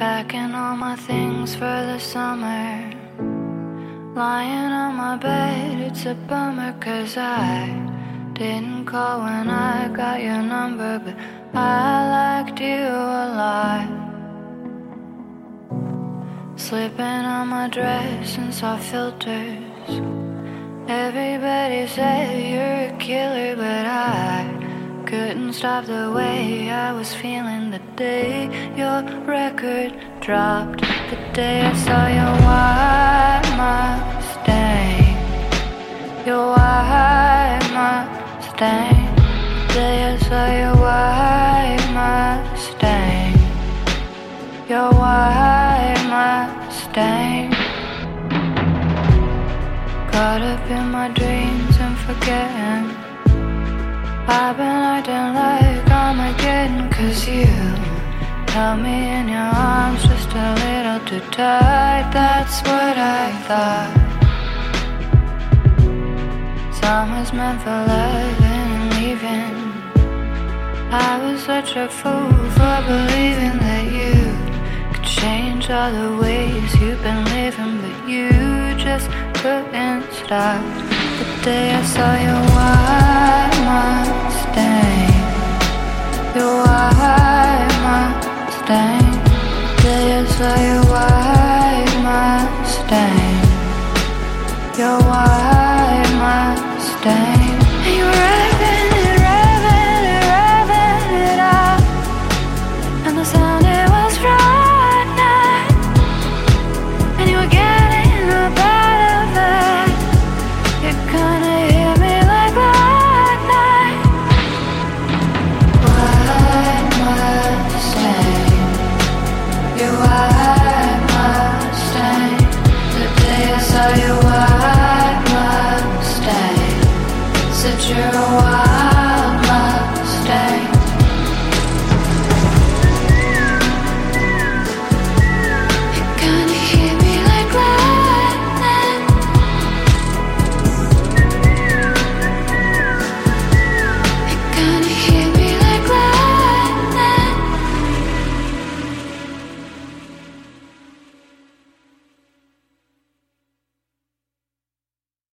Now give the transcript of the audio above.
Packing all my things for the summer. Lying on my bed, it's a bummer, 'cause I didn't call when I got your number, but I liked you a lot. Slipping on my dress and saw filters. Everybody said you're a killer, but I couldn't stop the way I was feeling the day your record dropped. The day I saw your white Mustang. Your white Mustang. The day I saw your white Mustang. Your white Mustang. Caught up in my dreams and forgetting. I've been acting like Armageddon, 'cause you held me in your arms just a little too tight. That's what I thought. Summer's meant for loving and leaving. I was such a fool for believing that you could change all the ways you've been living, but you just couldn't stop. The day I saw your white Mustang. Your white Mustang. The day I saw your white Mustang. Your white Mustang.